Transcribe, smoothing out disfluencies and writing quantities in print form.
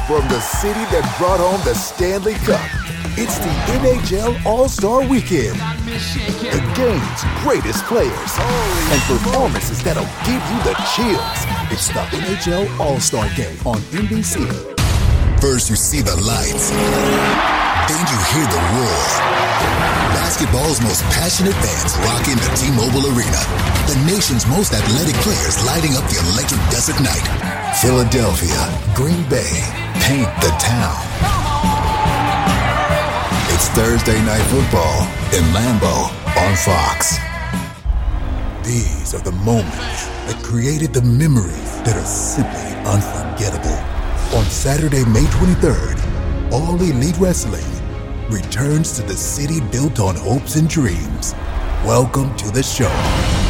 from the city that brought home the Stanley Cup. It's the NHL All-Star Weekend. The game's greatest players and performances that'll give you the chills. It's the NHL All-Star Game on NBC. First you see the lights, then you hear the roar. Basketball's most passionate fans rock in the T-Mobile Arena. The nation's most athletic players lighting up the electric desert night. Philadelphia, Green Bay, paint the town. It's Thursday Night Football in Lambeau on Fox. These are the moments that created the memories that are simply unforgettable. On Saturday, May 23rd, All Elite Wrestling returns to the city built on hopes and dreams. Welcome to the show.